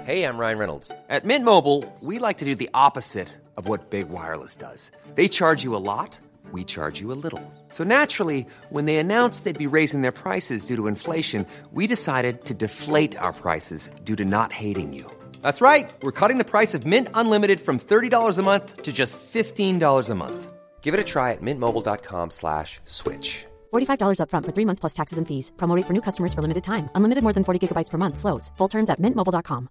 Hey, I'm Ryan Reynolds. At Mint Mobile, we like to do the opposite of what Big Wireless does. They charge you a lot, we charge you a little. So naturally, when they announced they'd be raising their prices due to inflation, we decided to deflate our prices due to not hating you. That's right. We're cutting the price of Mint Unlimited from $30 a month to just $15 a month. Give it a try at mintmobile.com/switch. $45 up front for 3 months plus taxes and fees. Promo rate for new customers for limited time. Unlimited more than 40 gigabytes per month. Slows full terms at mintmobile.com.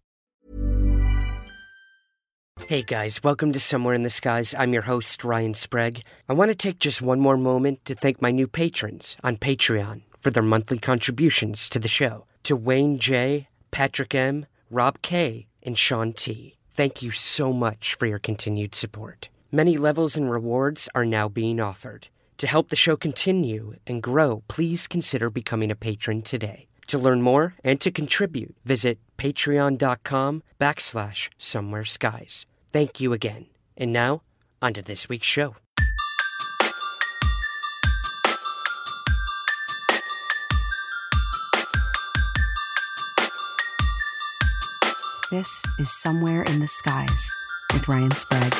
Hey guys, welcome to Somewhere in the Skies. I'm your host, Ryan Sprague. I want to take just one more moment to thank my new patrons on Patreon for their monthly contributions to the show. To Wayne J., Patrick M., Rob K., and Sean T. Thank you so much for your continued support. Many levels and rewards are now being offered. To help the show continue and grow, please consider becoming a patron today. To learn more and to contribute, visit patreon.com/Somewhere Skies. Thank you again. And now, on to this week's show. This is Somewhere in the Skies with Ryan Sprague.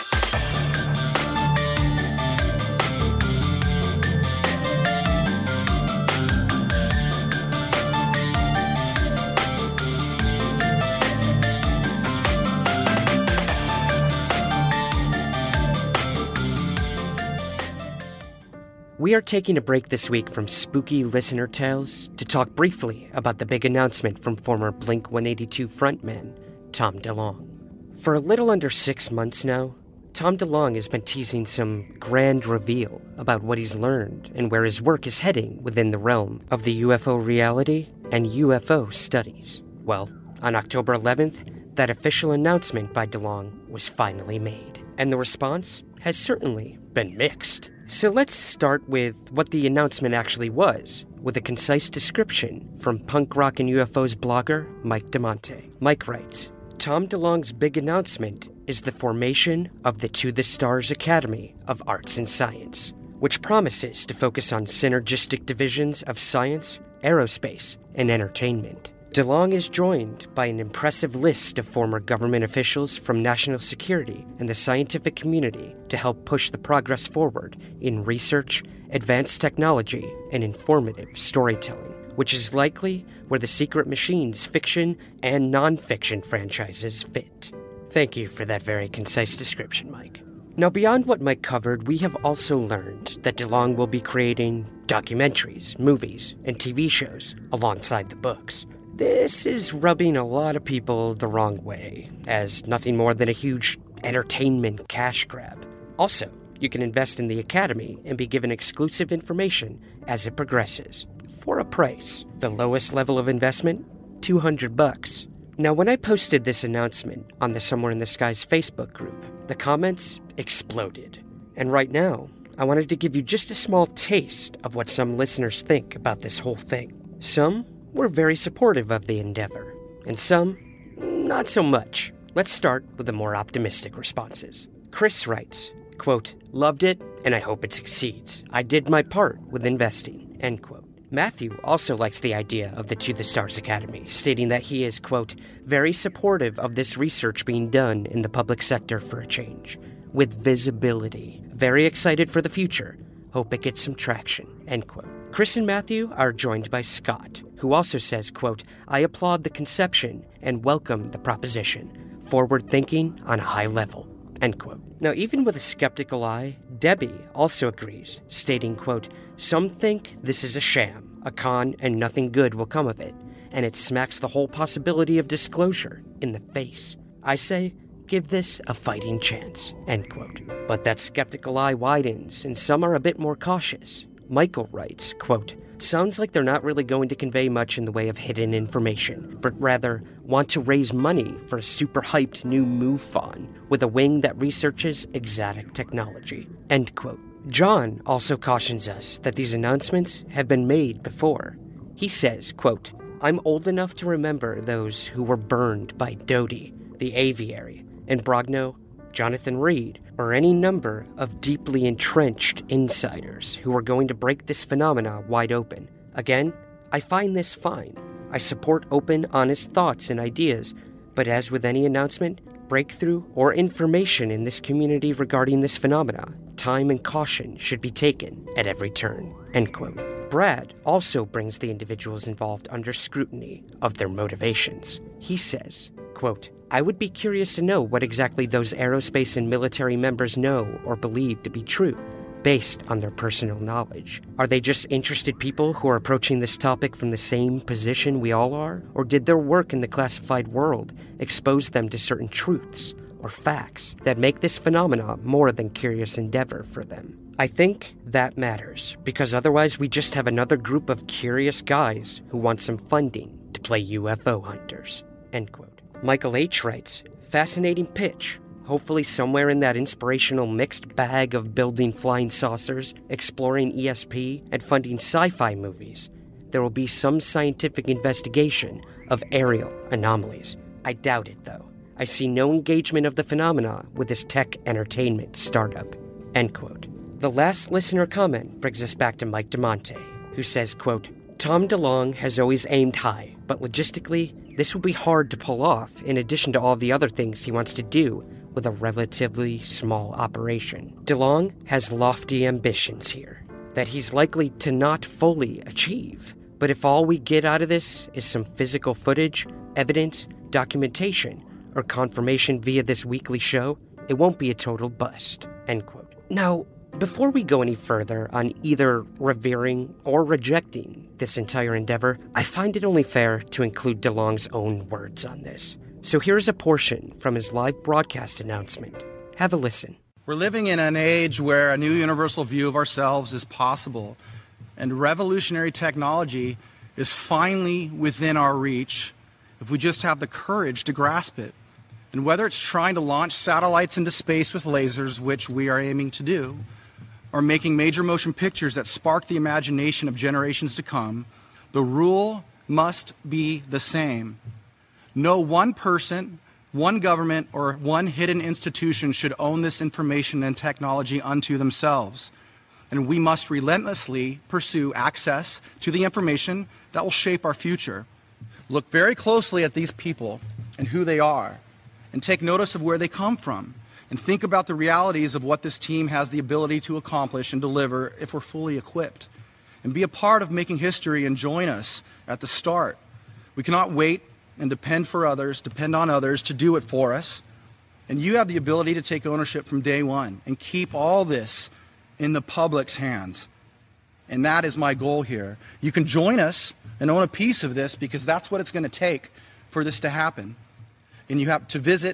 We are taking a break this week from spooky listener tales to talk briefly about the big announcement from former Blink-182 frontman Tom DeLonge. For a little under 6 months now, Tom DeLonge has been teasing some grand reveal about what he's learned and where his work is heading within the realm of the UFO reality and UFO studies. Well, on October 11th, that official announcement by DeLonge was finally made, and the response has certainly been mixed. So let's start with what the announcement actually was, with a concise description from punk rock and UFOs blogger Mike DeMonte. Mike writes, Tom DeLonge's big announcement is the formation of the To the Stars Academy of Arts and Science, which promises to focus on synergistic divisions of science, aerospace, and entertainment. DeLonge is joined by an impressive list of former government officials from national security and the scientific community to help push the progress forward in research, advanced technology, and informative storytelling, which is likely where the Secret Machines fiction and non-fiction franchises fit. Thank you for that very concise description, Mike. Now, beyond what Mike covered, we have also learned that DeLonge will be creating documentaries, movies, and TV shows alongside the books. This is rubbing a lot of people the wrong way, as nothing more than a huge entertainment cash grab. Also, you can invest in the Academy and be given exclusive information as it progresses, for a price. The lowest level of investment, $200. Now, when I posted this announcement on the Somewhere in the Skies Facebook group, the comments exploded. And right now, I wanted to give you just a small taste of what some listeners think about this whole thing. Some were very supportive of the endeavor, and some, not so much. Let's start with the more optimistic responses. Chris writes, quote, loved it, and I hope it succeeds. I did my part with investing, end quote. Matthew also likes the idea of the To the Stars Academy, stating that he is, quote, very supportive of this research being done in the public sector for a change, with visibility. Very excited for the future. Hope it gets some traction, end quote. Chris and Matthew are joined by Scott, who also says, quote, I applaud the conception and welcome the proposition. Forward thinking on a high level, end quote. Now, even with a skeptical eye, Debbie also agrees, stating, quote, some think this is a sham, a con, and nothing good will come of it, and it smacks the whole possibility of disclosure in the face. I say, give this a fighting chance, end quote. But that skeptical eye widens, and some are a bit more cautious. Michael writes, quote, sounds like they're not really going to convey much in the way of hidden information, but rather want to raise money for a super hyped new MUFON with a wing that researches exotic technology, end quote. John also cautions us that these announcements have been made before. He says, quote, I'm old enough to remember those who were burned by Doty, the Aviary, and Brogno, Jonathan Reed, or any number of deeply entrenched insiders who are going to break this phenomena wide open. Again, I find this fine. I support open, honest thoughts and ideas, But as with any announcement, breakthrough, or information in this community regarding this phenomena, time and caution should be taken at every turn." End quote. Brad also brings the individuals involved under scrutiny of their motivations. He says, quote, "I would be curious to know what exactly those aerospace and military members know or believe to be true, based on their personal knowledge. Are they just interested people who are approaching this topic from the same position we all are? Or did their work in the classified world expose them to certain truths or facts that make this phenomena more than curious endeavor for them? I think that matters, because otherwise we just have another group of curious guys who want some funding to play UFO hunters." End quote. Michael H. writes, "Fascinating pitch. Hopefully somewhere in that inspirational mixed bag of building flying saucers, exploring ESP, and funding sci-fi movies, there will be some scientific investigation of aerial anomalies. I doubt it, though. I see no engagement of the phenomena with this tech entertainment startup." End quote. The last listener comment brings us back to Mike DeMonte, who says, quote, "Tom DeLonge has always aimed high, but logistically, this will be hard to pull off in addition to all the other things he wants to do with a relatively small operation. DeLonge has lofty ambitions here that he's likely to not fully achieve. But if all we get out of this is some physical footage, evidence, documentation, or confirmation via this weekly show, it won't be a total bust." End quote. Now, before we go any further on either revering or rejecting this entire endeavor, I find it only fair to include DeLonge's own words on this. So here's a portion from his live broadcast announcement. Have a listen. We're living in an age where a new universal view of ourselves is possible, and revolutionary technology is finally within our reach if we just have the courage to grasp it. And whether it's trying to launch satellites into space with lasers, which we are aiming to do, or making major motion pictures that spark the imagination of generations to come, the rule must be the same. No one person, one government, or one hidden institution should own this information and technology unto themselves. And we must relentlessly pursue access to the information that will shape our future. Look very closely at these people and who they are, and take notice of where they come from, and think about the realities of what this team has the ability to accomplish and deliver if we're fully equipped. And be a part of making history and join us at the start. We cannot wait and depend on others to do it for us. And you have the ability to take ownership from day one and keep all this in the public's hands. And that is my goal here. You can join us and own a piece of this, because that's what it's going to take for this to happen. And you have to visit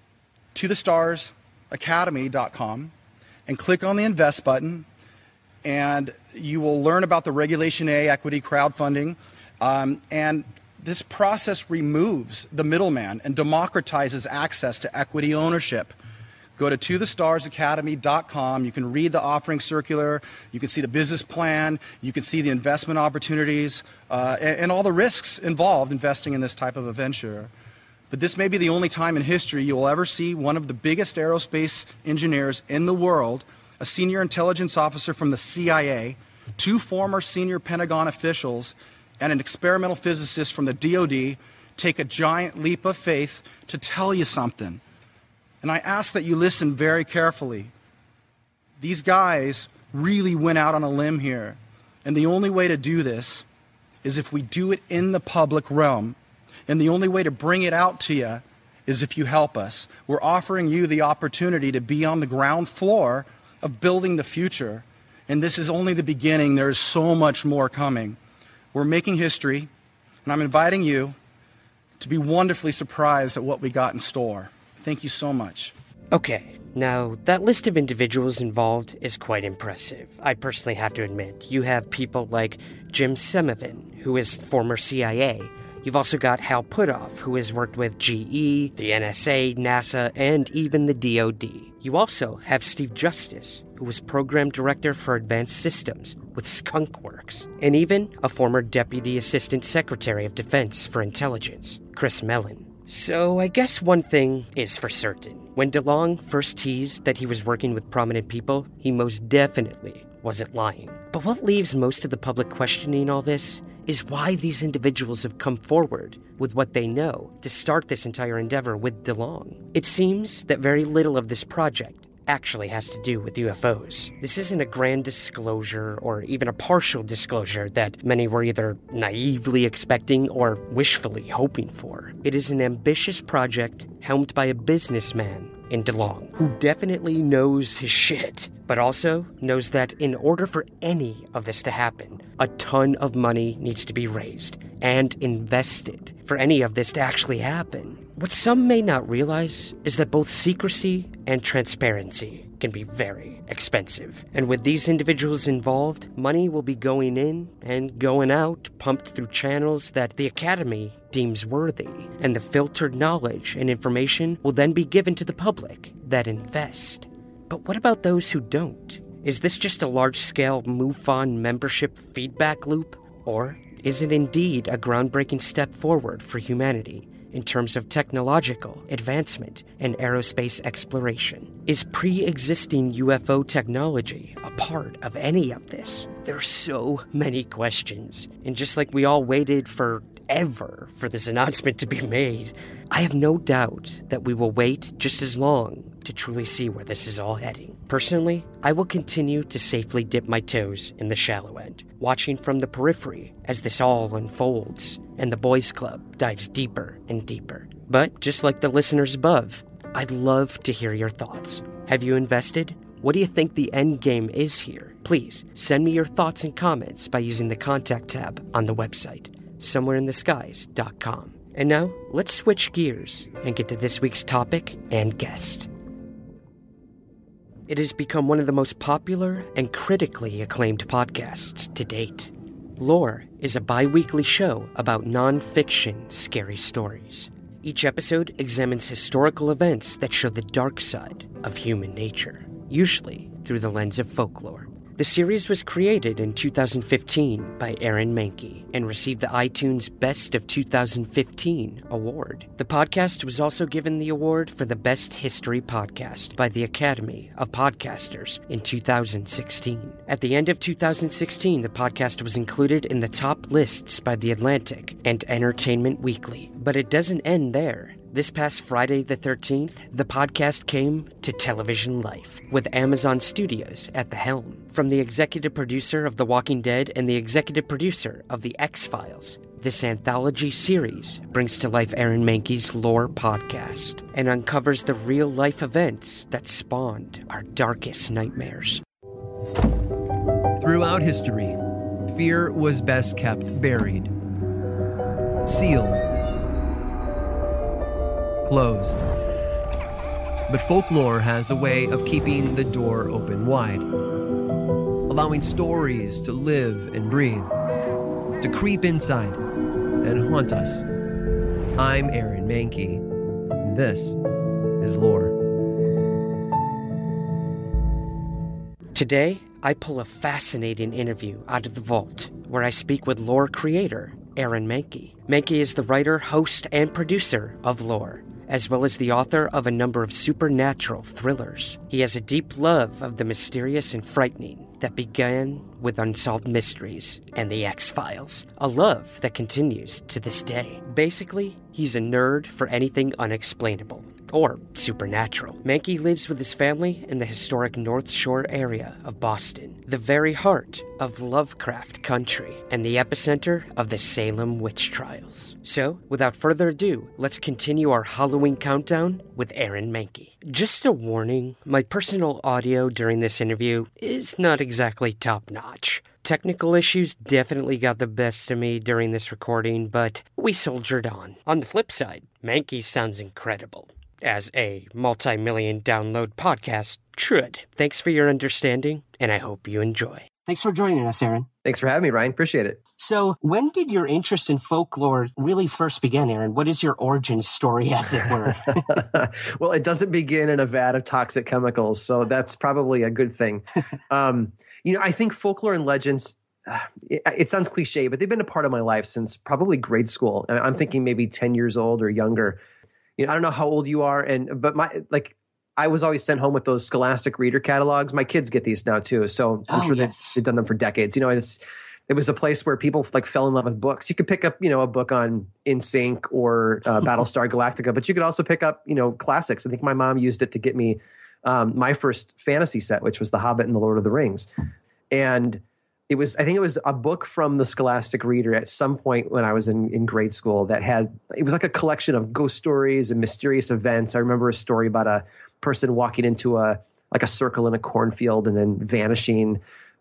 tothestarsacademy.com and click on the Invest button, and you will learn about the Regulation A equity crowdfunding. And this process removes the middleman and democratizes access to equity ownership. Go to tothestarsacademy.com. You can read the offering circular. You can see the business plan. You can see the investment opportunities and all the risks involved investing in this type of a venture. But this may be the only time in history you will ever see one of the biggest aerospace engineers in the world, a senior intelligence officer from the CIA, 2 former senior Pentagon officials, and an experimental physicist from the DoD take a giant leap of faith to tell you something. And I ask that you listen very carefully. These guys really went out on a limb here. And the only way to do this is if we do it in the public realm. And the only way to bring it out to you is if you help us. We're offering you the opportunity to be on the ground floor of building the future. And this is only the beginning. There is so much more coming. We're making history, and I'm inviting you to be wonderfully surprised at what we got in store. Thank you so much. Okay, now that list of individuals involved is quite impressive. I personally have to admit, you have people like Jim Semovin, who is former CIA. You've also got Hal Puthoff, who has worked with GE, the NSA, NASA, and even the DoD. You also have Steve Justice, who was Program Director for Advanced Systems with Skunk Works, and even a former Deputy Assistant Secretary of Defense for Intelligence, Chris Mellon. So I guess one thing is for certain. When DeLonge first teased that he was working with prominent people, he most definitely wasn't lying. But what leaves most of the public questioning all this is why these individuals have come forward with what they know to start this entire endeavor with DeLong. It seems that very little of this project actually has to do with UFOs. This isn't a grand disclosure or even a partial disclosure that many were either naively expecting or wishfully hoping for. It is an ambitious project helmed by a businessman in DeLong who definitely knows his shit, but also knows that in order for any of this to happen, a ton of money needs to be raised and invested for any of this to actually happen. What some may not realize is that both secrecy and transparency can be very expensive. And with these individuals involved, money will be going in and going out, pumped through channels that the Academy deems worthy. And the filtered knowledge and information will then be given to the public that invest. But what about those who don't? Is this just a large-scale MUFON membership feedback loop? Or is it indeed a groundbreaking step forward for humanity in terms of technological advancement and aerospace exploration? Is pre-existing UFO technology a part of any of this? There are so many questions, and just like we all waited forever for this announcement to be made, I have no doubt that we will wait just as long to truly see where this is all heading. Personally, I will continue to safely dip my toes in the shallow end, watching from the periphery as this all unfolds and the boys club dives deeper and deeper. But just like the listeners above, I'd love to hear your thoughts. Have you invested? What do you think the end game is here? Please send me your thoughts and comments by using the contact tab on the website, somewhereintheskies.com. And now, let's switch gears and get to this week's topic and guest. It has become one of the most popular and critically acclaimed podcasts to date. Lore is a bi-weekly show about non-fiction scary stories. Each episode examines historical events that show the dark side of human nature, usually through the lens of folklore. The series was created in 2015 by Aaron Mahnke and received the iTunes Best of 2015 award. The podcast was also given the award for the Best History Podcast by the Academy of Podcasters in 2016. At the end of 2016, the podcast was included in the top lists by The Atlantic and Entertainment Weekly. But it doesn't end there. This past Friday the 13th, the podcast came to television life, with Amazon Studios at the helm. From the executive producer of The Walking Dead and the executive producer of The X-Files, this anthology series brings to life Aaron Mahnke's Lore podcast and uncovers the real-life events that spawned our darkest nightmares. Throughout history, fear was best kept buried, sealed, closed. But folklore has a way of keeping the door open wide, allowing stories to live and breathe, to creep inside and haunt us. I'm Aaron Mahnke, and this is Lore. Today, I pull a fascinating interview out of the vault, where I speak with Lore creator Aaron Mahnke. Mahnke is the writer, host, and producer of Lore, as well as the author of a number of supernatural thrillers. He has a deep love of the mysterious and frightening that began with Unsolved Mysteries and The X-Files, a love that continues to this day. Basically, he's a nerd for anything unexplainable or supernatural. Mahnke lives with his family in the historic North Shore area of Boston, the very heart of Lovecraft country and the epicenter of the Salem witch trials. So, without further ado, let's continue our Halloween countdown with Aaron Mahnke. Just a warning, my personal audio during this interview is not exactly top-notch. Technical issues definitely got the best of me during this recording, but we soldiered on. On the flip side, Mahnke sounds incredible, as a multi-million download podcast should. Thanks for your understanding, and I hope you enjoy. Thanks for joining us, Aaron. Thanks for having me, Ryan. Appreciate it. So, when did your interest in folklore really first begin, Aaron? What is your origin story, as it were? Well, it doesn't begin in a vat of toxic chemicals, so that's probably a good thing. I think folklore and legends, it sounds cliche, but they've been a part of my life since probably grade school. I'm thinking maybe 10 years old or younger. I don't know how old you are, but I was always sent home with those Scholastic reader catalogs. My kids get these now too, so I'm sure they've done them for decades. You know, it was a place where people like fell in love with books. You could pick up, a book on NSYNC or Battlestar Galactica, but you could also pick up, classics. I think my mom used it to get me my first fantasy set, which was The Hobbit and The Lord of the Rings. And I think it was a book from the Scholastic Reader at some point when I was in grade school it was like a collection of ghost stories and mysterious events. I remember a story about a person walking into a circle in a cornfield and then vanishing.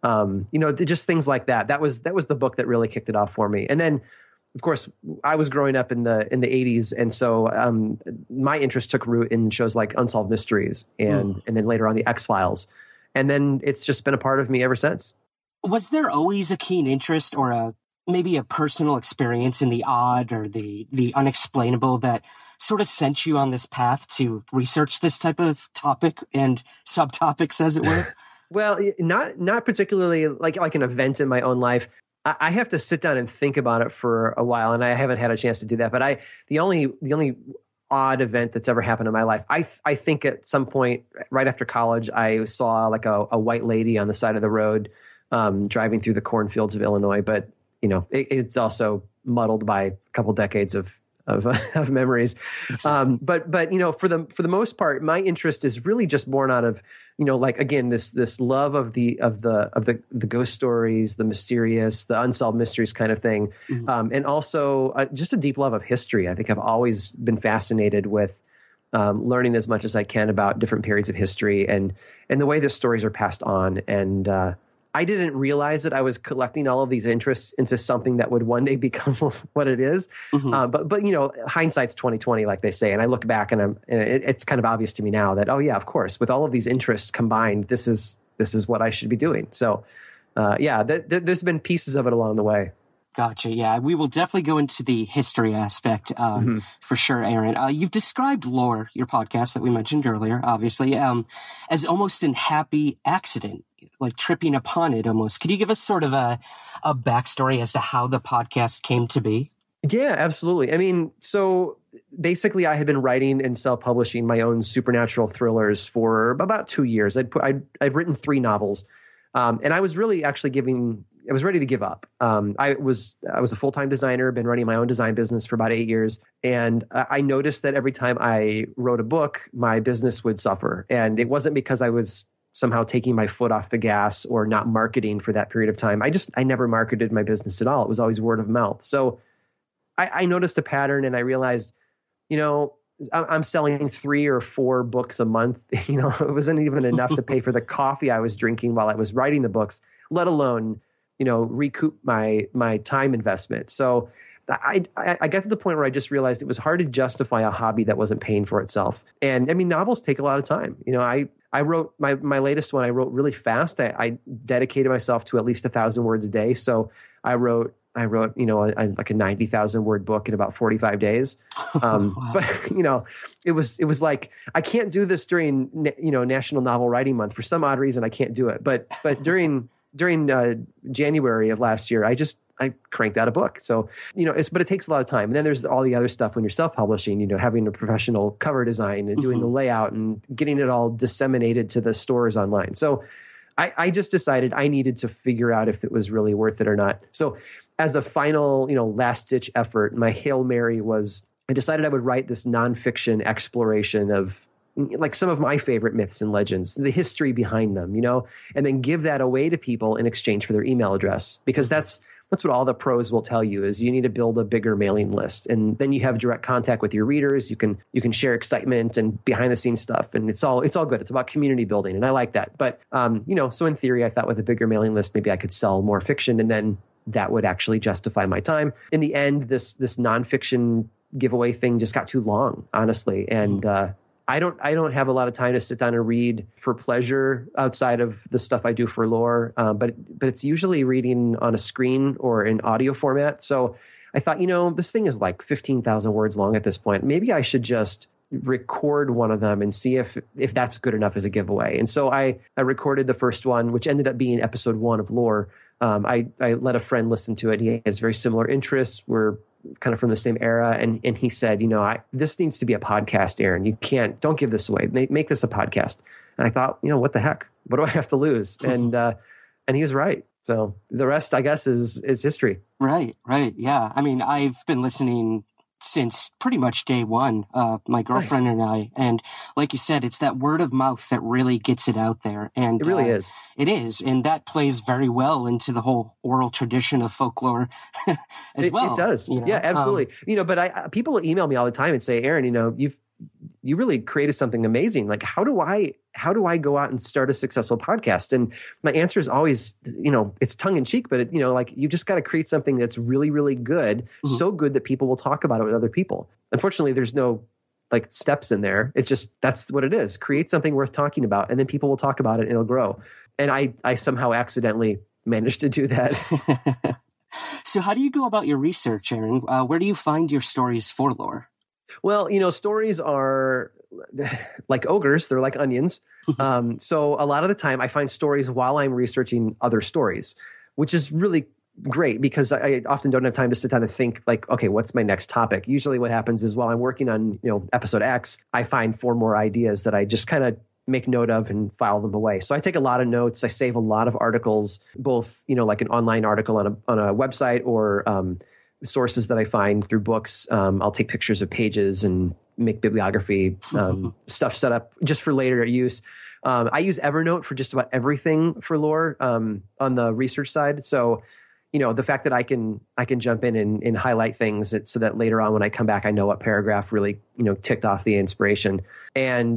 Just things like that. That was the book that really kicked it off for me. And then, of course, I was growing up in the 80s, and so my interest took root in shows like Unsolved Mysteries and then later on the X-Files. And then it's just been a part of me ever since. Was there always a keen interest or maybe a personal experience in the odd or the unexplainable that sort of sent you on this path to research this type of topic and subtopics, as it were? Well, not particularly like an event in my own life. I have to sit down and think about it for a while, and I haven't had a chance to do that. But the only odd event that's ever happened in my life, I think at some point right after college, I saw like a white lady on the side of the road driving through the cornfields of Illinois. But it's also muddled by a couple decades of memories. But for the most part, my interest is really just born out of, again, this love of the ghost stories, the mysterious, the unsolved mysteries kind of thing. Mm-hmm. And also just a deep love of history. I think I've always been fascinated with learning as much as I can about different periods of history and the way the stories are passed on. And I didn't realize that I was collecting all of these interests into something that would one day become what it is. Mm-hmm. But hindsight's 20/20, like they say. And I look back and it's kind of obvious to me now that, oh yeah, of course, with all of these interests combined, this is what I should be doing. So there's been pieces of it along the way. Gotcha. Yeah, we will definitely go into the history aspect for sure, Aaron. You've described Lore, your podcast that we mentioned earlier, obviously, as almost an happy accident, like tripping upon it almost. Could you give us sort of a backstory as to how the podcast came to be? Yeah, absolutely. I mean, so basically I had been writing and self-publishing my own supernatural thrillers for about 2 years. I've written 3 novels, and I was really actually I was ready to give up. I was a full-time designer, been running my own design business for about 8 years. And I noticed that every time I wrote a book, my business would suffer. And it wasn't because I was somehow taking my foot off the gas or not marketing for that period of time. I never marketed my business at all. It was always word of mouth. So I noticed a pattern and I realized, I'm selling 3 or 4 books a month. It wasn't even enough to pay for the coffee I was drinking while I was writing the books, let alone recoup my time investment. So I got to the point where I just realized it was hard to justify a hobby that wasn't paying for itself. And I mean, novels take a lot of time. I wrote my latest one. I wrote really fast. I dedicated myself to at least 1,000 words a day. So I wrote like a 90,000 word book in about 45 days. Wow. But it was like, I can't do this during National Novel Writing Month. For some odd reason, I can't do it. But during January of last year, I cranked out a book. So, but it takes a lot of time. And then there's all the other stuff when you're self-publishing, having a professional cover design and doing the layout and getting it all disseminated to the stores online. So I just decided I needed to figure out if it was really worth it or not. So as a final, last ditch effort, my Hail Mary was, I decided I would write this nonfiction exploration of like some of my favorite myths and legends, the history behind them, and then give that away to people in exchange for their email address, because that's what all the pros will tell you is you need to build a bigger mailing list. And then you have direct contact with your readers. You can share excitement and behind the scenes stuff. And it's all good. It's about community building. And I like that. But, so in theory, I thought with a bigger mailing list, maybe I could sell more fiction and then that would actually justify my time. In the end, this nonfiction giveaway thing just got too long, honestly. And, I don't have a lot of time to sit down and read for pleasure outside of the stuff I do for Lore. But it's usually reading on a screen or in audio format. So I thought, this thing is like 15,000 words long at this point. Maybe I should just record one of them and see if that's good enough as a giveaway. And so I recorded the first one, which ended up being episode 1 of Lore. I let a friend listen to it. He has very similar interests. We're kind of from the same era. And he said, this needs to be a podcast, Aaron. Don't give this away. Make this a podcast. And I thought, what the heck? What do I have to lose? And he was right. So the rest, I guess, is history. Right. Yeah. I mean, I've been listening since pretty much day one, my girlfriend and I. And like you said, it's that word of mouth that really gets it out there. And it really is. It is. And that plays very well into the whole oral tradition of folklore as well. It does. Yeah, absolutely. But people email me all the time and say, Aaron, you really created something amazing. Like, how do I go out and start a successful podcast? And my answer is always, it's tongue in cheek, but you just got to create something that's really, really good, so good that people will talk about it with other people. Unfortunately, there's no steps in there. It's just, that's what it is. Create something worth talking about, and then people will talk about it and it'll grow. And I somehow accidentally managed to do that. So how do you go about your research, Aaron? Where do you find your stories for lore? Well, stories are like ogres. They're like onions. So a lot of the time I find stories while I'm researching other stories, which is really great because I often don't have time to sit down and think okay, what's my next topic? Usually what happens is while I'm working on, episode X, I find 4 more ideas that I just kind of make note of and file them away. So I take a lot of notes. I save a lot of articles, both, like an online article on a website or, sources that I find through books. I'll take pictures of pages and make bibliography stuff set up just for later use. I use Evernote for just about everything for lore on the research side. So, the fact that I can jump in and highlight things so that later on when I come back, I know what paragraph really, ticked off the inspiration. And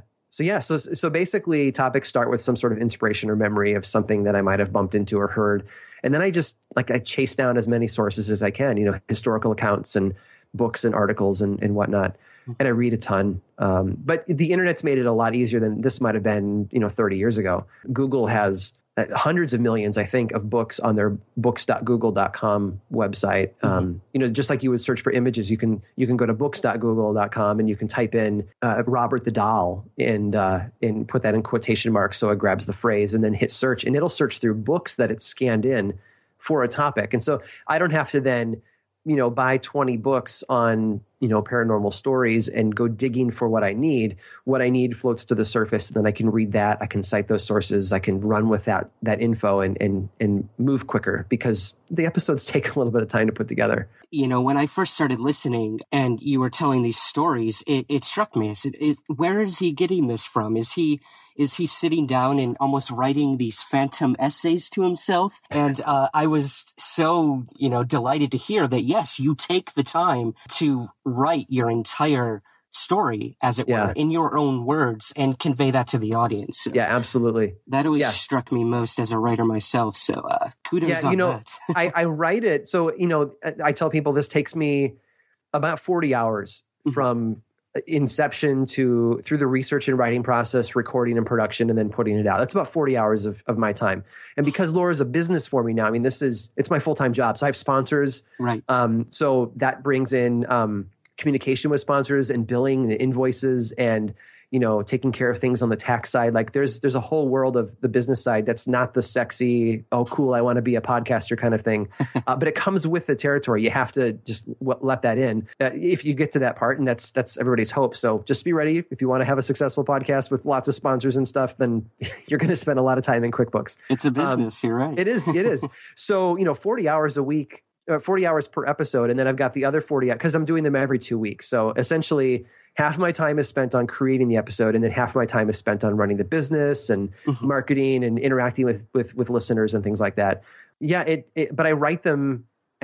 so basically topics start with some sort of inspiration or memory of something that I might have bumped into or heard. And then I just I chase down as many sources as I can, historical accounts and books and articles and whatnot. And I read a ton. But the internet's made it a lot easier than this might have been, 30 years ago. Google has hundreds of millions, I think, of books on their books.google.com website. Just like you would search for images, you can go to books.google.com and you can type in Robert the Doll and put that in quotation marks so it grabs the phrase and then hit search, and it'll search through books that it's scanned in for a topic. And so I don't have to then buy 20 books on, paranormal stories and go digging for what I need. What I need floats to the surface, and then I can read that. I can cite those sources. I can run with that info and move quicker because the episodes take a little bit of time to put together. When I first started listening and you were telling these stories, it struck me. I said, where is he getting this from? Is he sitting down and almost writing these phantom essays to himself? And I was so, delighted to hear that, yes, you take the time to write your entire story, as it were, in your own words and convey that to the audience. Yeah, absolutely. That always struck me most as a writer myself. So kudos on that. I write it. So, I tell people this takes me about 40 hours from inception through the research and writing process, recording and production, and then putting it out. That's about 40 hours of my time. And because lore is a business for me now, I mean, it's my full-time job. So I have sponsors. Right. So that brings in communication with sponsors and billing and invoices and, taking care of things on the tax side. Like there's a whole world of the business side that's not the sexy, oh, cool, I want to be a podcaster kind of thing. But it comes with the territory. You have to just let that in if you get to that part. And that's everybody's hope. So just be ready. If you want to have a successful podcast with lots of sponsors and stuff, then you're going to spend a lot of time in QuickBooks. It's a business. You're right. It is. So, 40 hours a week, 40 hours per episode. And then I've got the other 40 because I'm doing them every 2 weeks. So essentially half of my time is spent on creating the episode, and then half of my time is spent on running the business and marketing and interacting with listeners and things like that. Yeah, but I write them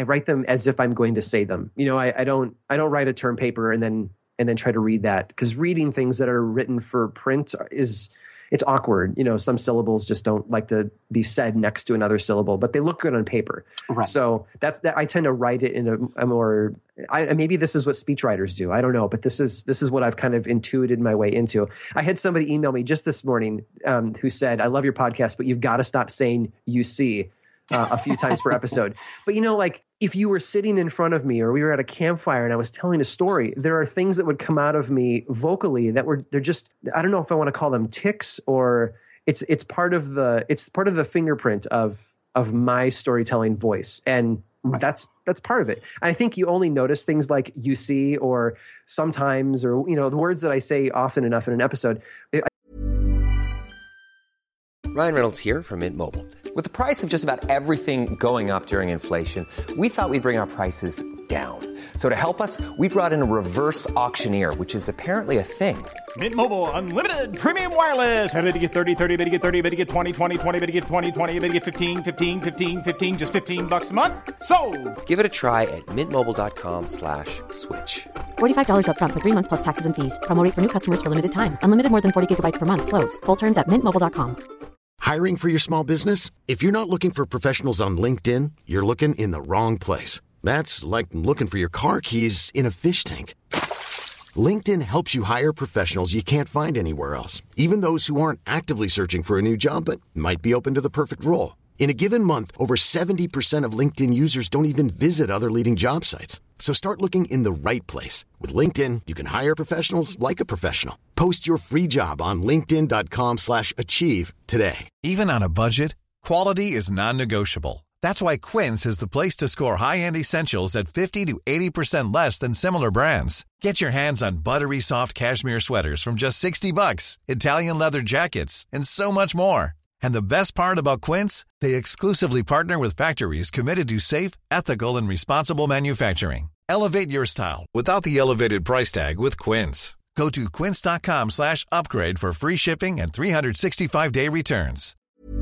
as if I'm going to say them. I don't write a term paper and then try to read that, because reading things that are written for print it's awkward. Some syllables just don't like to be said next to another syllable, but they look good on paper. Right. So that I tend to write it in a more, maybe this is what speechwriters do. I don't know, but this is what I've kind of intuited my way into. I had somebody email me just this morning who said, I love your podcast, but you've got to stop saying you see a few times per episode. But if you were sitting in front of me or we were at a campfire and I was telling a story, there are things that would come out of me vocally that they're just, I don't know if I want to call them tics, or it's part of the fingerprint of my storytelling voice. And That's part of it. I think you only notice things like you see or sometimes or, the words that I say often enough in an episode. Ryan Reynolds here from Mint Mobile. With the price of just about everything going up during inflation, we thought we'd bring our prices down. So to help us, we brought in a reverse auctioneer, which is apparently a thing. Mint Mobile Unlimited Premium Wireless. How to get 30, 30, bit to get 30, bit to get 20, 20, 20, bit to get 20, 20, bit to get 15, 15, 15, 15, just $15 a month? Sold! Give it a try at mintmobile.com/switch. $45 up front for 3 months plus taxes and fees. Promo rate for new customers for limited time. Unlimited more than 40 gigabytes per month. Slows full terms at mintmobile.com. Hiring for your small business? If you're not looking for professionals on LinkedIn, you're looking in the wrong place. That's like looking for your car keys in a fish tank. LinkedIn helps you hire professionals you can't find anywhere else, even those who aren't actively searching for a new job but might be open to the perfect role. In a given month, over 70% of LinkedIn users don't even visit other leading job sites. So start looking in the right place. With LinkedIn, you can hire professionals like a professional. Post your free job on linkedin.com/achieve today. Even on a budget, quality is non-negotiable. That's why Quince is the place to score high-end essentials at 50 to 80% less than similar brands. Get your hands on buttery soft cashmere sweaters from just $60, Italian leather jackets, and so much more. And the best part about Quince, they exclusively partner with factories committed to safe, ethical, and responsible manufacturing. Elevate your style without the elevated price tag with Quince. Go to quince.com/upgrade for free shipping and 365-day returns.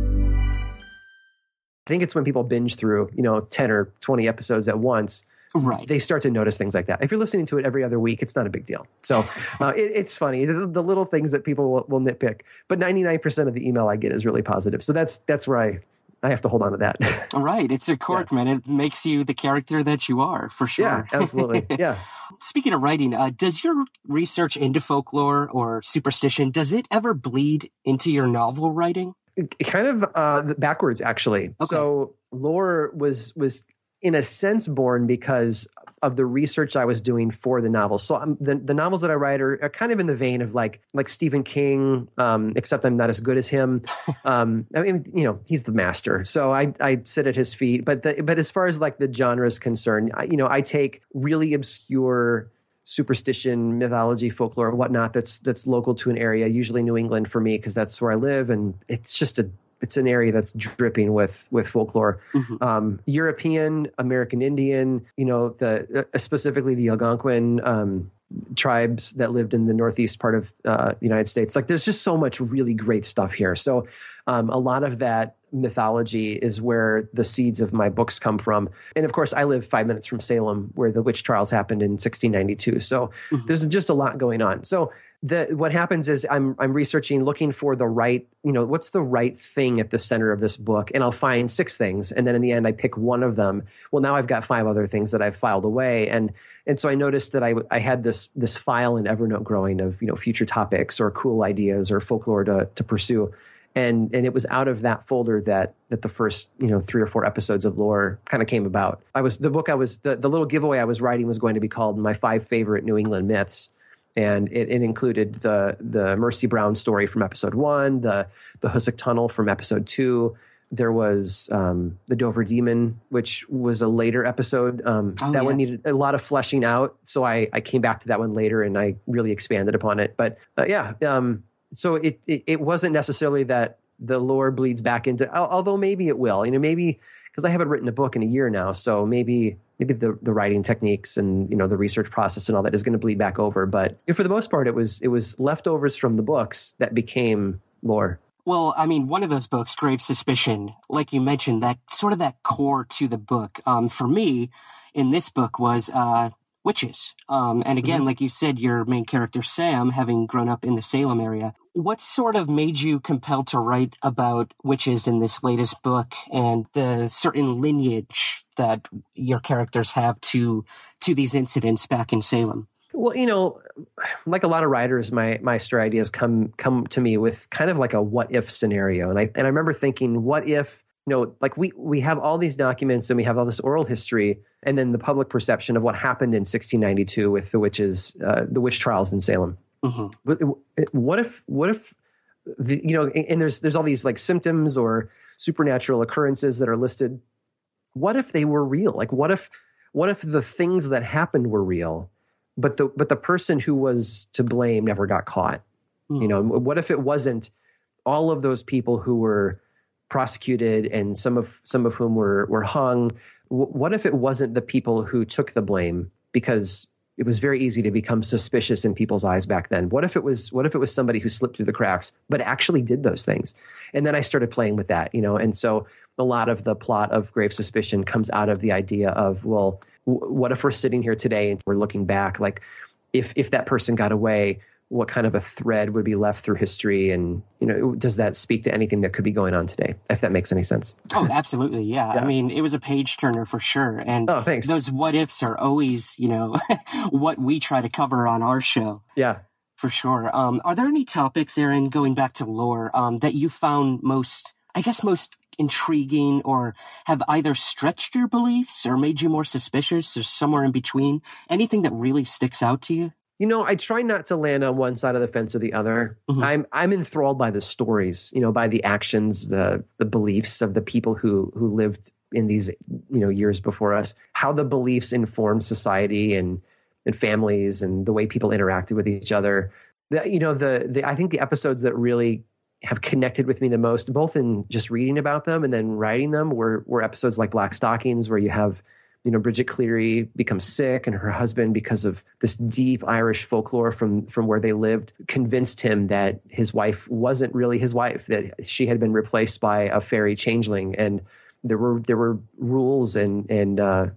I think it's when people binge through, 10 or 20 episodes at once. Right. They start to notice things like that. If you're listening to it every other week, it's not a big deal. So it's funny, the little things that people will nitpick. But 99% of the email I get is really positive. So that's where I have to hold on to that. Right. It's a quirk, man. It makes you the character that you are, for sure. Yeah, absolutely. Yeah. Speaking of writing, does your research into folklore or superstition, does it ever bleed into your novel writing? Kind of backwards, actually. Okay. So lore was in a sense born because of the research I was doing for the novels. So the novels that I write are kind of in the vein of like Stephen King, except I'm not as good as him. I mean, he's the master, so I sit at his feet. But as far as like the genre is concerned, I take really obscure superstition, mythology, folklore, whatnot that's local to an area, usually New England for me, because that's where I live, and it's an area that's dripping with folklore. Mm-hmm. European, American Indian, specifically the Algonquin tribes that lived in the northeast part of the United States. Like, there's just so much really great stuff here. So a lot of that mythology is where the seeds of my books come from. And of course, I live 5 minutes from Salem, where the witch trials happened in 1692. So there's just a lot going on. So what happens is I'm researching, looking for the right, what's the right thing at the center of this book, and I'll find 6 things, and then in the end I pick one of them. Well, now I've got 5 other things that I've filed away, and so I noticed that I had this file in Evernote growing of future topics or cool ideas or folklore to pursue, and it was out of that folder that the first 3 or 4 episodes of lore kind of came about. The little giveaway I was writing was going to be called My 5 Favorite New England Myths. And it included the Mercy Brown story from episode 1, the Hoosick Tunnel from episode 2. There was the Dover Demon, which was a later episode. One needed a lot of fleshing out, so I came back to that one later and I really expanded upon it. But so it wasn't necessarily that the lore bleeds back into, although maybe it will. Maybe because I haven't written a book in a year now, so maybe the writing techniques and the research process and all that is going to bleed back over. But for the most part, it was leftovers from the books that became lore. Well, I mean, one of those books, Grave Suspicion, like you mentioned, that sort of that core to the book, for me, in this book was witches. And again, like you said, your main character, Sam, having grown up in the Salem area. What sort of made you compelled to write about witches in this latest book and the certain lineage that your characters have to these incidents back in Salem? Well, like a lot of writers, my story ideas come to me with kind of like a what if scenario. And I remember thinking, what if, like we have all these documents and we have all this oral history, and then the public perception of what happened in 1692 with the witches, the witch trials in Salem. Mm-hmm. What if and there's all these like symptoms or supernatural occurrences that are listed what if they were real? Like, what if the things that happened were real, but the person who was to blame never got caught? You know, what if it wasn't all of those people who were prosecuted and some of whom were hung? What if it wasn't the people who took the blame, because it was very easy to become suspicious in people's eyes back then? What if it was somebody who slipped through the cracks, but actually did those things? And then I started playing with that, you know, and so a lot of the plot of Grave Suspicion comes out of the idea of, well, what if we're sitting here today and we're looking back, like if that person got away, what kind of a thread would be left through history? And, you know, does that speak to anything that could be going on today, if that makes any sense? Oh, absolutely. Yeah. I mean, it was a page turner for sure. And thanks. Those what ifs are always, you know, what we try to cover on our show. Yeah. For sure. Are there any topics, Aaron, going back to lore, that you found most intriguing, or have either stretched your beliefs or made you more suspicious, or somewhere in between? Anything that really sticks out to you? You know, I try not to land on one side of the fence or the other. Mm-hmm. I'm enthralled by the stories, you know, by the actions, the beliefs of the people who lived in these, you know, years before us, how the beliefs informed society and families and the way people interacted with each other. I think the episodes that really have connected with me the most, both in just reading about them and then writing them, were episodes like Black Stockings, where you have, you know, Bridget Cleary becomes sick, and her husband, because of this deep Irish folklore from where they lived, convinced him that his wife wasn't really his wife, that she had been replaced by a fairy changeling. And there were rules and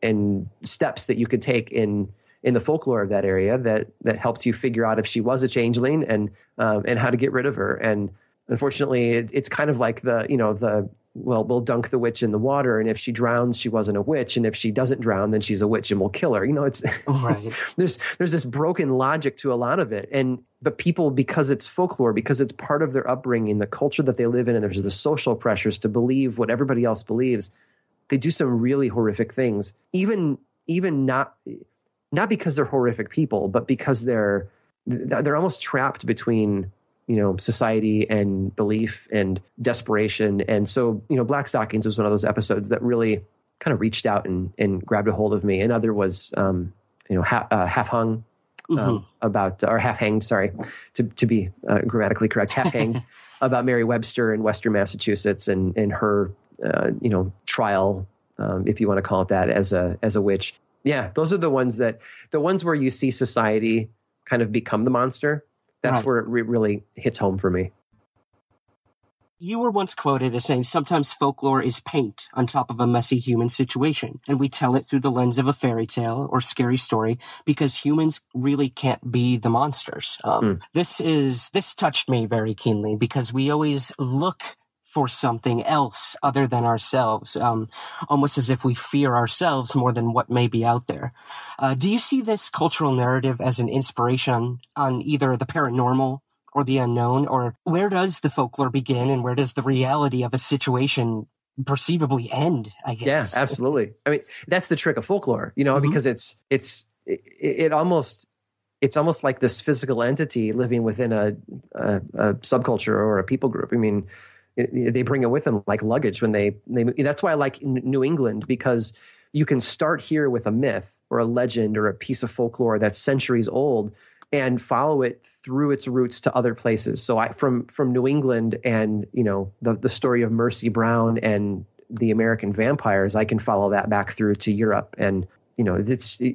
steps that you could take in the folklore of that area that helped you figure out if she was a changeling and how to get rid of her. And unfortunately, it's kind of like we'll dunk the witch in the water, and if she drowns, she wasn't a witch, and if she doesn't drown, then she's a witch and we'll kill her. You know, it's right. there's this broken logic to a lot of it, but people, because it's folklore, because it's part of their upbringing, the culture that they live in, and there's the social pressures to believe what everybody else believes, they do some really horrific things. Even not because they're horrific people, but because they're almost trapped between, you know, society and belief and desperation. And so, you know, Black Stockings was one of those episodes that really kind of reached out and grabbed a hold of me. Another was, Half Hung, or Half Hanged, sorry, to be grammatically correct, Half Hanged, about Mary Webster in Western Massachusetts and her, trial, if you want to call it that, as a witch. Yeah, those are the ones where you see society kind of become the monster. That's right. Where it really hits home for me. You were once quoted as saying, sometimes folklore is paint on top of a messy human situation, and we tell it through the lens of a fairy tale or scary story because humans really can't be the monsters. This touched me very keenly because we always look for something else other than ourselves, almost as if we fear ourselves more than what may be out there. Do you see this cultural narrative as an inspiration on either the paranormal or the unknown, or where does the folklore begin and where does the reality of a situation perceivably end, I guess? Yeah, absolutely. I mean, that's the trick of folklore, you know, because it's almost like this physical entity living within a subculture or a people group. I mean, they bring it with them like luggage when they that's why I like New England, because you can start here with a myth or a legend or a piece of folklore that's centuries old and follow it through its roots to other places. So from New England and, you know, the story of Mercy Brown and the American vampires, I can follow that back through to Europe. And, you know,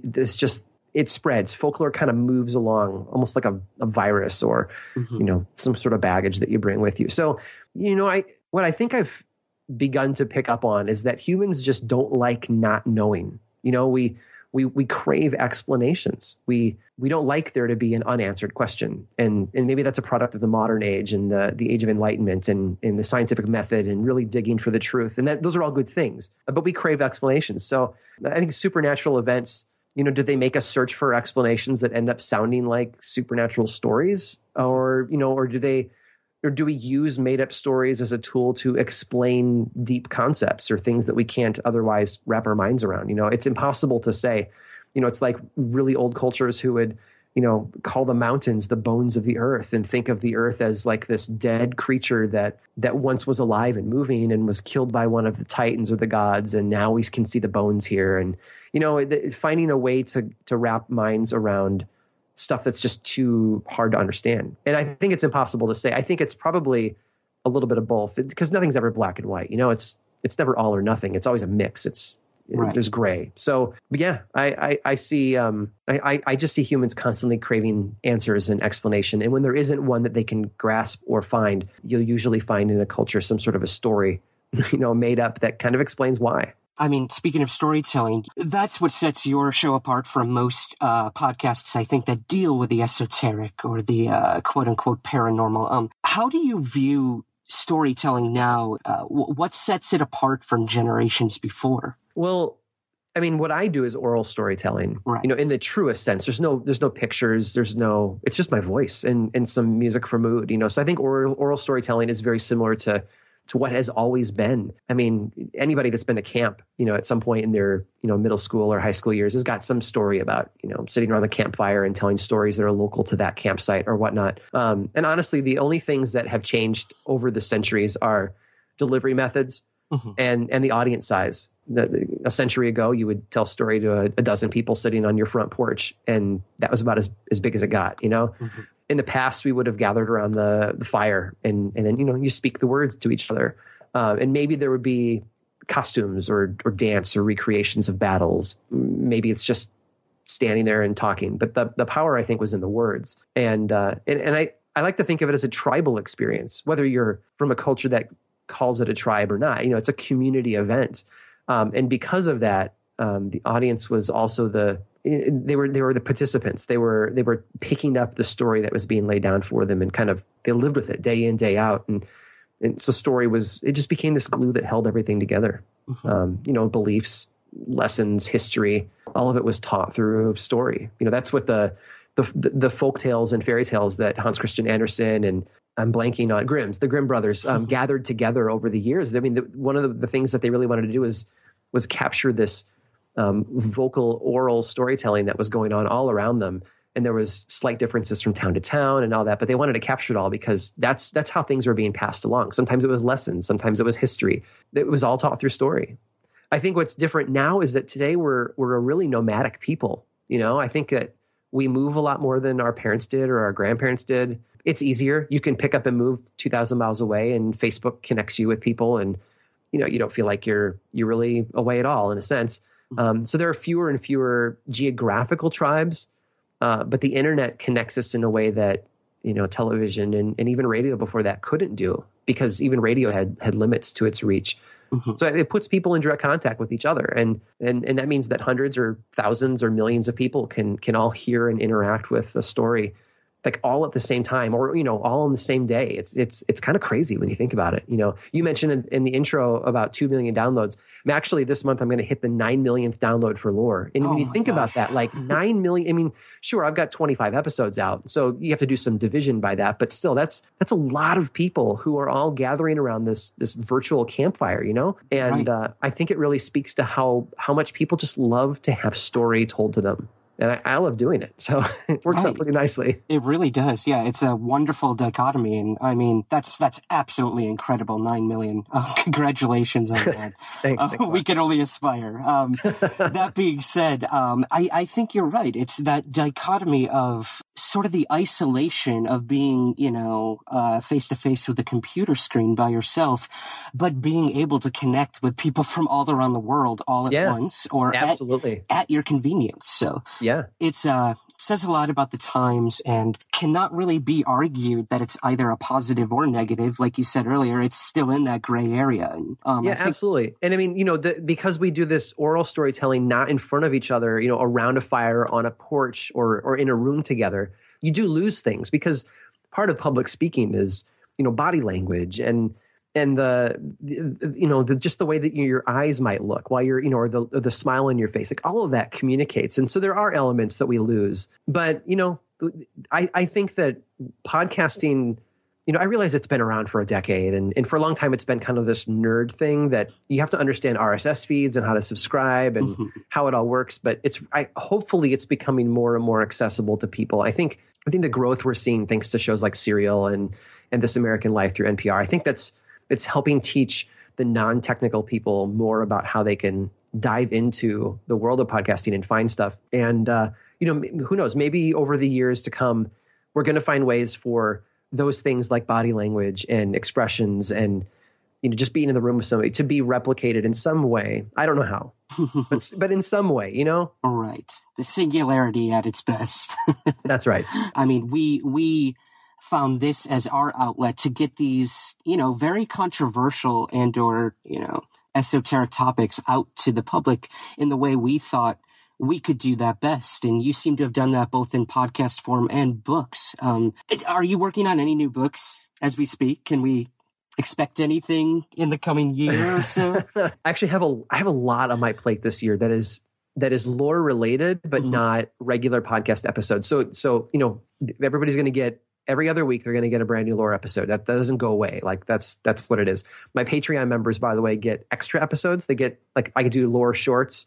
it spreads. Folklore kind of moves along almost like a virus or, you know, some sort of baggage that you bring with you. So, you know, what I think I've begun to pick up on is that humans just don't like not knowing. You know, we crave explanations. We don't like there to be an unanswered question. And maybe that's a product of the modern age and the age of enlightenment and the scientific method and really digging for the truth. And those are all good things, but we crave explanations. So I think supernatural events, you know, do they make us search for explanations that end up sounding like supernatural stories? Or, you know, or do we use made up stories as a tool to explain deep concepts or things that we can't otherwise wrap our minds around? You know, it's impossible to say. You know, it's like really old cultures who would, call the mountains the bones of the earth and think of the earth as like this dead creature that once was alive and moving and was killed by one of the titans or the gods. And now we can see the bones here. And, finding a way to wrap minds around stuff that's just too hard to understand. And I think it's impossible to say. I think it's probably a little bit of both, because nothing's ever black and white. It's never all or nothing. It's always a mix. There's gray. So, but yeah, I see, I just see humans constantly craving answers and explanation. And when there isn't one that they can grasp or find, you'll usually find in a culture some sort of a story, made up that kind of explains why. I mean, speaking of storytelling, that's what sets your show apart from most podcasts, I think, that deal with the esoteric or the quote unquote paranormal. How do you view storytelling now? What sets it apart from generations before? Well, I mean, what I do is oral storytelling, right. In the truest sense. There's no pictures. It's just my voice and some music for mood, So I think oral storytelling is very similar to what has always been. I mean, anybody that's been to camp, at some point in their, middle school or high school years has got some story about, sitting around the campfire and telling stories that are local to that campsite or whatnot. And honestly, the only things that have changed over the centuries are delivery methods and the audience size. A century ago, you would tell a story to a dozen people sitting on your front porch, and that was about as big as it got, In the past, we would have gathered around the fire and then, you speak the words to each other. And maybe there would be costumes or dance or recreations of battles. Maybe it's just standing there and talking. But the power, I think, was in the words. And I like to think of it as a tribal experience, whether you're from a culture that calls it a tribe or not. It's a community event. And because of that, the audience was also they were the participants. They were picking up the story that was being laid down for them, and kind of they lived with it day in, day out. And so it just became this glue that held everything together. Beliefs, lessons, history, all of it was taught through story. That's what the folk tales and fairy tales that Hans Christian Andersen and I'm blanking on the Grimm brothers gathered together over the years. I mean, one of the things that they really wanted to do was capture this vocal oral storytelling that was going on all around them. And there was slight differences from town to town and all that, but they wanted to capture it all because that's how things were being passed along. Sometimes it was lessons, sometimes it was history. It was all taught through story. I think what's different now is that today we're a really nomadic people. I think that we move a lot more than our parents did or our grandparents did. It's easier. You can pick up and move 2,000 miles away, and Facebook connects you with people, and you don't feel like you're really away at all in a sense. So there are fewer and fewer geographical tribes, but the internet connects us in a way that television and even radio before that couldn't do, because even radio had limits to its reach. So it puts people in direct contact with each other, and that means that hundreds or thousands or millions of people can all hear and interact with a story, like all at the same time, or all on the same day. It's kind of crazy when you think about it. You mentioned in the intro about 2 million downloads. Actually, this month I'm going to hit the 9 millionth download for Lore. And when you think about that, like 9 million, I mean, sure, I've got 25 episodes out, so you have to do some division by that, but still, that's a lot of people who are all gathering around this virtual campfire, And right. I think it really speaks to how much people just love to have story told to them. And I love doing it. So it works out pretty nicely. It really does. Yeah, it's a wonderful dichotomy. And I mean, that's absolutely incredible. 9 million. Congratulations on that. Thanks. We can only aspire. That being said, I think you're right. It's that dichotomy of sort of the isolation of being, face to face with a computer screen by yourself, but being able to connect with people from all around the world all at once, or absolutely at your convenience. So it says a lot about the times, and cannot really be argued that it's either a positive or negative. Like you said earlier, it's still in that gray area. And, absolutely. And I mean, because we do this oral storytelling not in front of each other, around a fire, on a porch, or in a room together, you do lose things, because part of public speaking is, body language and just the way that your eyes might look while you're, or the smile on your face, like all of that communicates. And so there are elements that we lose, but, I think that podcasting I realize it's been around for a decade, and for a long time it's been kind of this nerd thing that you have to understand RSS feeds and how to subscribe and how it all works. But hopefully it's becoming more and more accessible to people. I think the growth we're seeing thanks to shows like Serial and This American Life through NPR, I think it's helping teach the non-technical people more about how they can dive into the world of podcasting and find stuff. And who knows? Maybe over the years to come, we're going to find ways for those things like body language and expressions and, just being in the room with somebody to be replicated in some way. I don't know how, but in some way, All right. The singularity at its best. That's right. I mean, we found this as our outlet to get these, very controversial and or, esoteric topics out to the public in the way we thought we could do that best. And you seem to have done that both in podcast form and books. Are you working on any new books as we speak? Can we expect anything in the coming year or so? I actually I have a lot on my plate this year that is lore related, but not regular podcast episodes. So, everybody's going to get every other week, they're going to get a brand new lore episode. That doesn't go away. Like that's what it is. My Patreon members, by the way, get extra episodes. They get I could do lore shorts,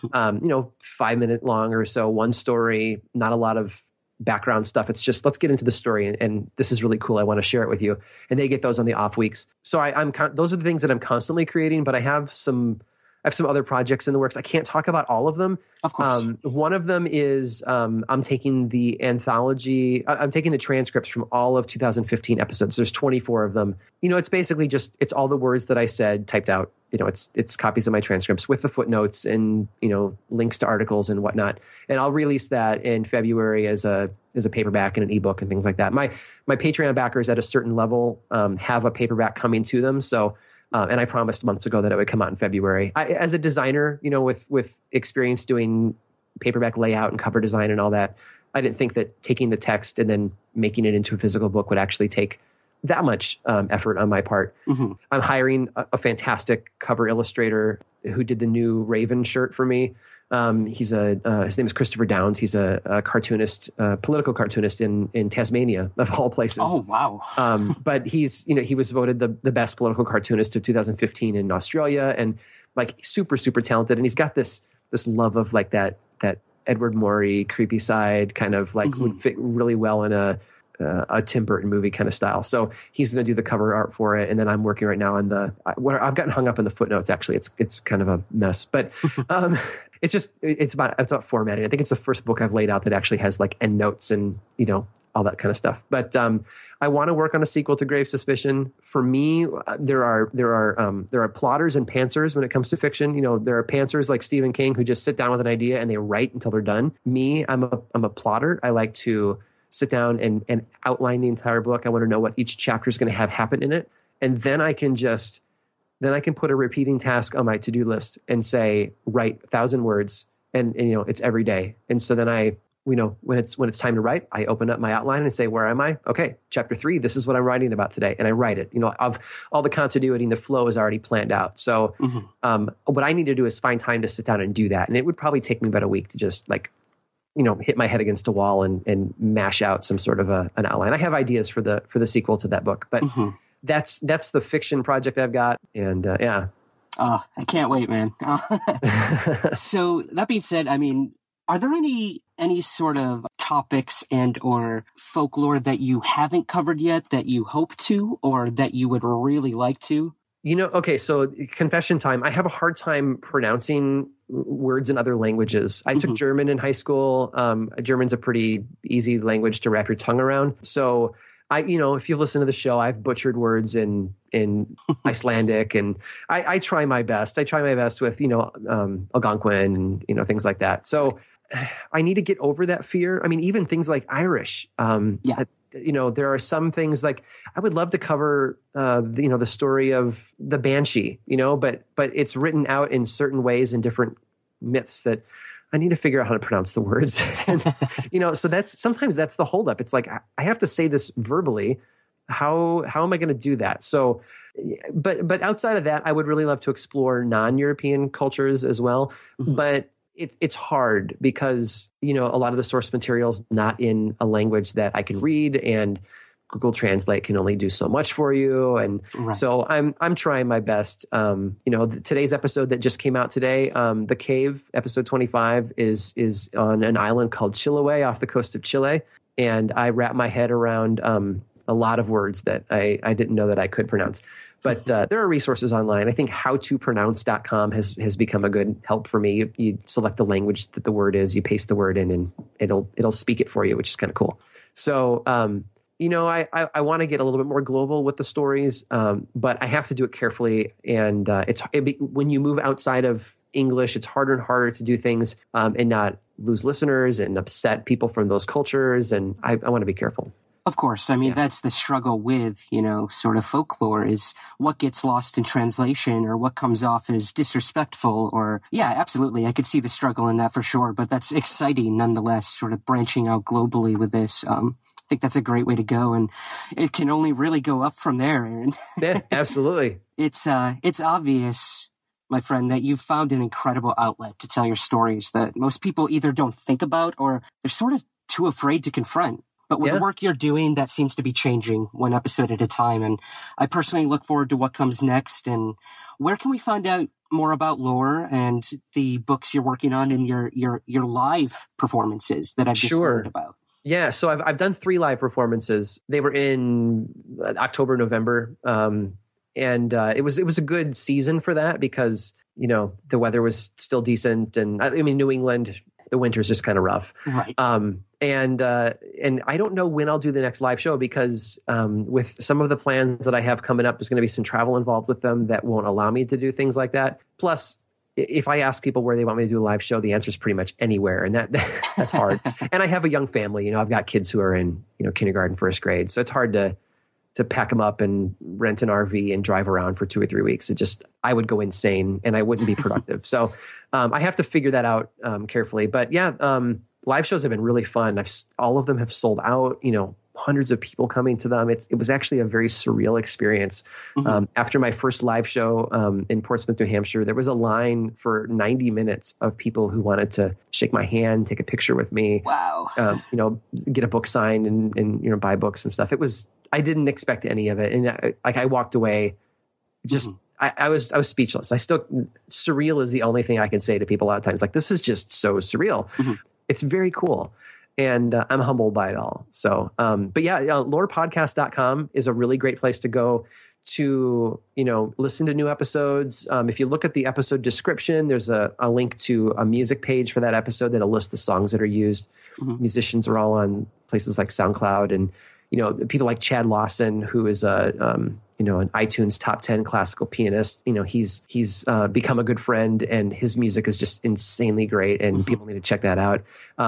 5-minute long or so, one story, not a lot of background stuff. It's just, let's get into the story. And this is really cool. I want to share it with you. And they get those on the off weeks. So those are the things that I'm constantly creating, but I have some other projects in the works. I can't talk about all of them. Of course. One of them is I'm taking the anthology. I'm taking the transcripts from all of 2015 episodes. There's 24 of them. It's basically it's all the words that I said typed out. It's copies of my transcripts with the footnotes and, links to articles and whatnot. And I'll release that in February as a paperback and an ebook and things like that. My Patreon backers at a certain level have a paperback coming to them. So, and I promised months ago that it would come out in February. As a designer, with experience doing paperback layout and cover design and all that, I didn't think that taking the text and then making it into a physical book would actually take that much effort on my part. I'm hiring a fantastic cover illustrator who did the new Raven shirt for me. His name is Christopher Downs. He's a cartoonist, political cartoonist in Tasmania, of all places. Oh, wow. But he was voted the best political cartoonist of 2015 in Australia, and super, super talented. And he's got this love of that Edward Morey creepy side, kind of would fit really well in a Tim Burton movie kind of style. So he's going to do the cover art for it. And then I'm working right now on I've gotten hung up in the footnotes. Actually, it's kind of a mess, but, it's about formatting. I think it's the first book I've laid out that actually has end notes and, all that kind of stuff. But, I want to work on a sequel to Grave Suspicion. For me, there are plotters and pantsers when it comes to fiction. There are pantsers like Stephen King who just sit down with an idea and they write until they're done. Me, I'm a plotter. I like to sit down and outline the entire book. I want to know what each chapter is going to have happen in it. And then I can put a repeating task on my to-do list and say, write 1,000 words and it's every day. And so then when it's time to write, I open up my outline and say, where am I? Okay, chapter 3, this is what I'm writing about today. And I write it. Of all the continuity and the flow is already planned out. So what I need to do is find time to sit down and do that. And it would probably take me about a week to just hit my head against a wall and mash out some sort of an outline. I have ideas for the sequel to that book, but that's the fiction project I've got. And yeah. I can't wait, man. So that being said, are there any sort of topics and or folklore that you haven't covered yet that you hope to, or that you would really like to? Okay, so confession time. I have a hard time pronouncing words in other languages. I took German in high school. German's a pretty easy language to wrap your tongue around. So if you've listened to the show, I've butchered words in Icelandic, and I try my best. I try my best with, Algonquin and, things like that. So I need to get over that fear. Even things like Irish. There are some things like I would love to cover, the story of the Banshee, but it's written out in certain ways in different myths that I need to figure out how to pronounce the words. And, so sometimes that's the holdup. It's like, I have to say this verbally. How am I going to do that? So, but outside of that, I would really love to explore non-European cultures as well. But it's hard because, a lot of the source material is not in a language that I can read. And Google Translate can only do so much for you. And so I'm trying my best. Today's episode that just came out today, The Cave, episode 25, is on an island called Chiloé off the coast of Chile. And I wrap my head around a lot of words that I didn't know that I could pronounce. But there are resources online. I think howtopronounce.com has become a good help for me. You select the language that the word is, you paste the word in, and it'll speak it for you, which is kind of cool. So, I want to get a little bit more global with the stories, but I have to do it carefully. And when you move outside of English, it's harder and harder to do things and not lose listeners and upset people from those cultures. And I want to be careful. Of course. I mean, that's the struggle with, sort of folklore is what gets lost in translation or what comes off as disrespectful or, yeah, absolutely. I could see the struggle in that for sure, but that's exciting nonetheless, sort of branching out globally with this. I think that's a great way to go, and it can only really go up from there, Aaron. Yeah, absolutely. It's obvious, my friend, that you've found an incredible outlet to tell your stories that most people either don't think about or they're sort of too afraid to confront. But with the work you're doing, that seems to be changing one episode at a time. And I personally look forward to what comes next. And where can we find out more about Lore and the books you're working on and your live performances that I've just learned about? Yeah, so I've done 3 live performances. They were in October, November. And it was a good season for that because, the weather was still decent. And I mean, New England, the winter's just kind of rough. Right. And I don't know when I'll do the next live show because with some of the plans that I have coming up, there's going to be some travel involved with them that won't allow me to do things like that. Plus, if I ask people where they want me to do a live show, the answer is pretty much anywhere. And that's hard. And I have a young family. I've got kids who are in kindergarten, first grade. So it's hard to pack them up and rent an RV and drive around for 2 or 3 weeks. I would go insane and I wouldn't be productive. So I have to figure that out carefully. But yeah, live shows have been really fun. All of them have sold out, hundreds of people coming to them. It was actually a very surreal experience. Mm-hmm. After my first live show in Portsmouth, New Hampshire, there was a line for 90 minutes of people who wanted to shake my hand, take a picture with me. Wow. Get a book signed and buy books and stuff. I didn't expect any of it. And I walked away just, I was speechless. Surreal is the only thing I can say to people a lot of times. Like, this is just so surreal. Mm-hmm. It's very cool. And I'm humbled by it all. So, but yeah, lorepodcast.com is a really great place to go to, listen to new episodes. If you look at the episode description, there's a link to a music page for that episode that'll list the songs that are used. Mm-hmm. Musicians are all on places like SoundCloud and, people like Chad Lawson, who is an iTunes top 10 classical pianist. He's become a good friend, and his music is just insanely great, and people need to check that out.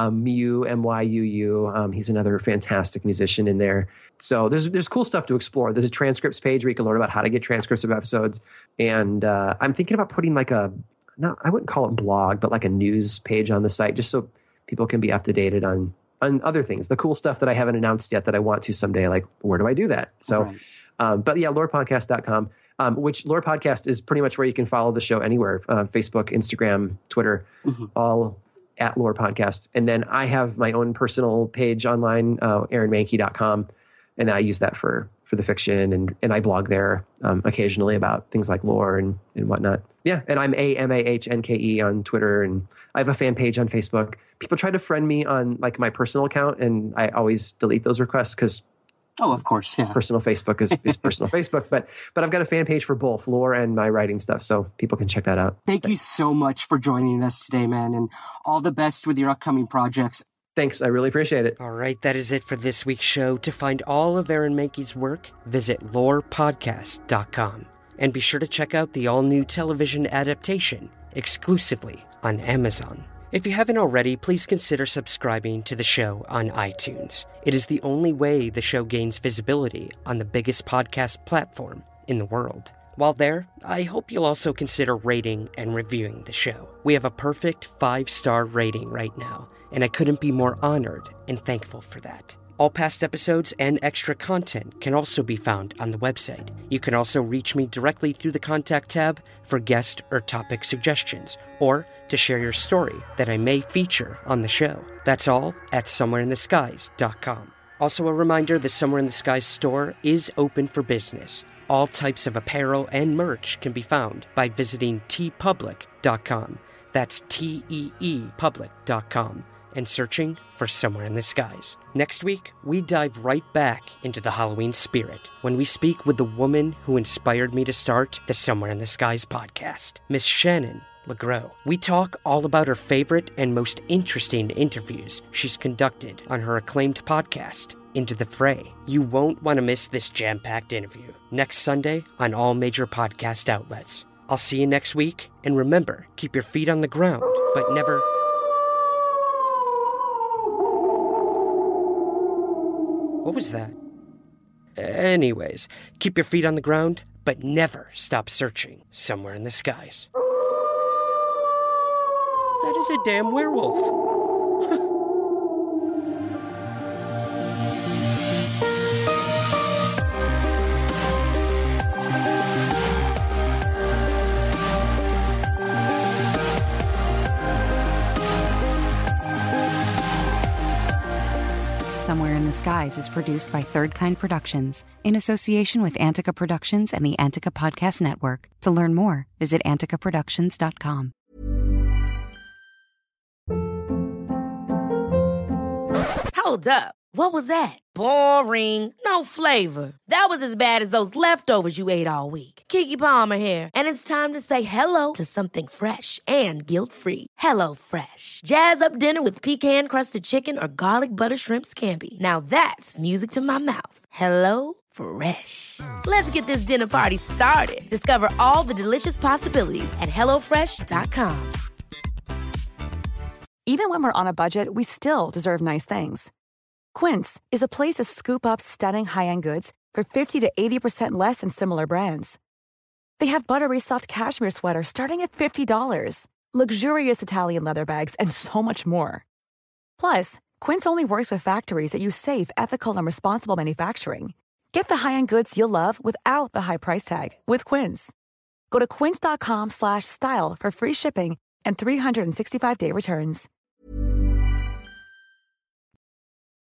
MYUU, he's another fantastic musician in there. So there's cool stuff to explore. There's a transcripts page where you can learn about how to get transcripts of episodes, and I'm thinking about putting I wouldn't call it blog, but like a news page on the site, just so people can be up to date on other things, the cool stuff that I haven't announced yet that I want to someday. Like, where do I do that? So. Right. But yeah, lorepodcast.com, which Lore Podcast is pretty much where you can follow the show anywhere. Facebook, Instagram, Twitter, all at Lore Podcast. And then I have my own personal page online, aaronmahnke.com. And I use that for the fiction. And I blog there occasionally about things like lore and whatnot. Yeah. And I'm AMAHNKE on Twitter. And I have a fan page on Facebook. People try to friend me on my personal account. And I always delete those requests because oh, of course, yeah. Personal Facebook is personal Facebook, but I've got a fan page for both lore and my writing stuff, so people can check that out. Thank you so much for joining us today, man, and all the best with your upcoming projects. Thanks, I really appreciate it. All right, that is it for this week's show. To find all of Aaron Mahnke's work, visit lorepodcast.com. And be sure to check out the all-new television adaptation exclusively on Amazon. If you haven't already, please consider subscribing to the show on iTunes. It is the only way the show gains visibility on the biggest podcast platform in the world. While there, I hope you'll also consider rating and reviewing the show. We have a perfect 5-star rating right now, and I couldn't be more honored and thankful for that. All past episodes and extra content can also be found on the website. You can also reach me directly through the contact tab for guest or topic suggestions, or to share your story that I may feature on the show. That's all at somewhereintheskies.com. Also a reminder, the Somewhere in the Skies store is open for business. All types of apparel and merch can be found by visiting teepublic.com. That's teepublic.com. And searching for Somewhere in the Skies. Next week, we dive right back into the Halloween spirit when we speak with the woman who inspired me to start the Somewhere in the Skies podcast, Miss Shannon LeGros. We talk all about her favorite and most interesting interviews she's conducted on her acclaimed podcast, Into the Fray. You won't want to miss this jam-packed interview. Next Sunday on all major podcast outlets. I'll see you next week, and remember, keep your feet on the ground, but never... What was that? Anyways, keep your feet on the ground, but never stop searching somewhere in the skies. That is a damn werewolf. Somewhere in the Skies is produced by Third Kind Productions in association with Antica Productions and the Antica Podcast Network. To learn more, visit anticaproductions.com. Hold up. What was that? Boring. No flavor. That was as bad as those leftovers you ate all week. Keke Palmer here, and it's time to say hello to something fresh and guilt-free. Hello Fresh. Jazz up dinner with pecan-crusted chicken or garlic butter shrimp scampi. Now that's music to my mouth. Hello Fresh. Let's get this dinner party started. Discover all the delicious possibilities at hellofresh.com. Even when we're on a budget, we still deserve nice things. Quince is a place to scoop up stunning high-end goods for 50 to 80% less than similar brands. They have buttery soft cashmere sweaters starting at $50, luxurious Italian leather bags, and so much more. Plus, Quince only works with factories that use safe, ethical, and responsible manufacturing. Get the high-end goods you'll love without the high price tag with Quince. Go to quince.com/style for free shipping and 365-day returns.